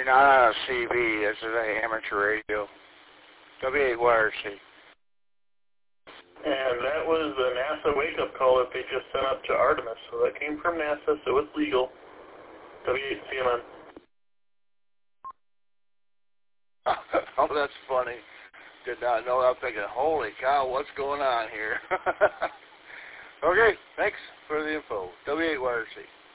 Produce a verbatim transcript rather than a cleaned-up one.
not on a C B. This is an amateur radio. W eight Y R C. And that was the NASA wake-up call that they just sent up to Artemis. So that came from NASA, so it's legal. W eight C M N. Oh, that's funny. Did not know. I'm thinking, holy cow, what's going on here? Okay, thanks for the info. W eight Y R C.